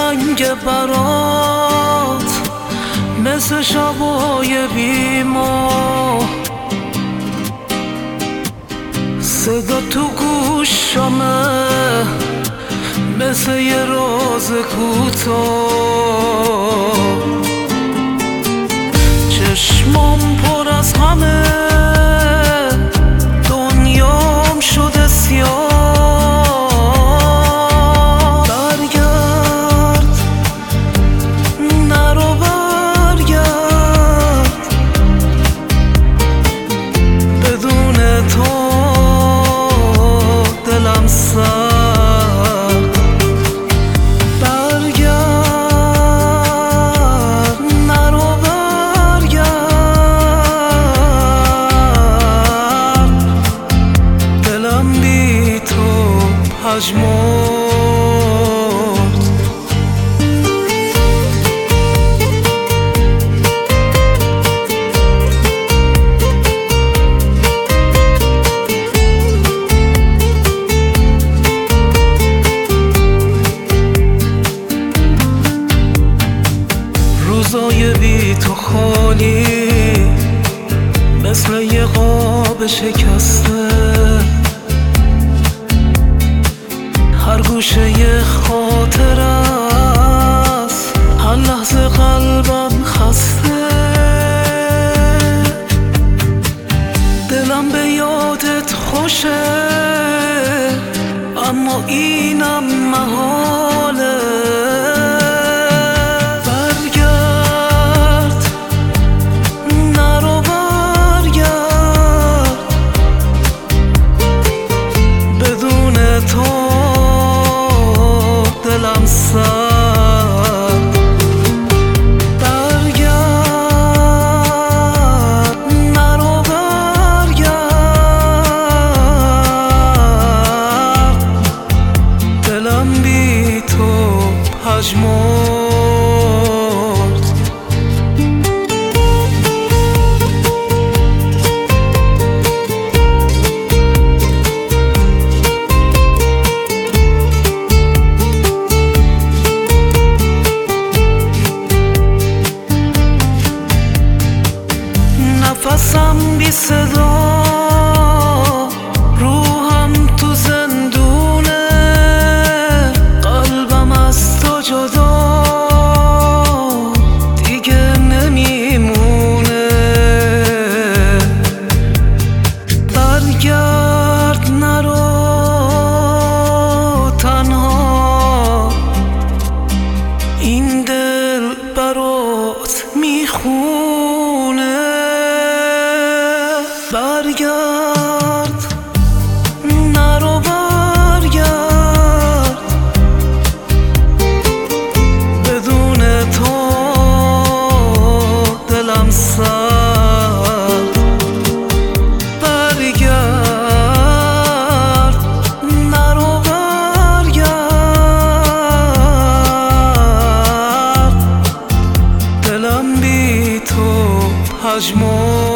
رنگ برات مثل شبای بیما، صدا تو گوشمه مثل یه راز کوتاه. چشمام پر از همه دنیام شده سیاه. برگرد نرو برگرد، بدون تو دلم سرد. برگرد نرو برگرد، دلم بی تو پژمرد. روزای بی تو خالی مثل یه قاب شکسته، هر گوشه یه خاطر است، هر لحظه قلبم خسته. دلم به یادت خوشه اما اینم محاله. دلم سرد. برگرد نرو برگرد، دلم بی تو پژمرد. نفسم بی صدا، روحم تو زندونه، قلبم از تو جدا دیگه نمیمونه. برگرد نرو تنها، این دل برات میخونه. برگرد نرو برگرد، بدون تو دلم سرد. برگرد نرو برگرد، دلم بی تو پژمرد.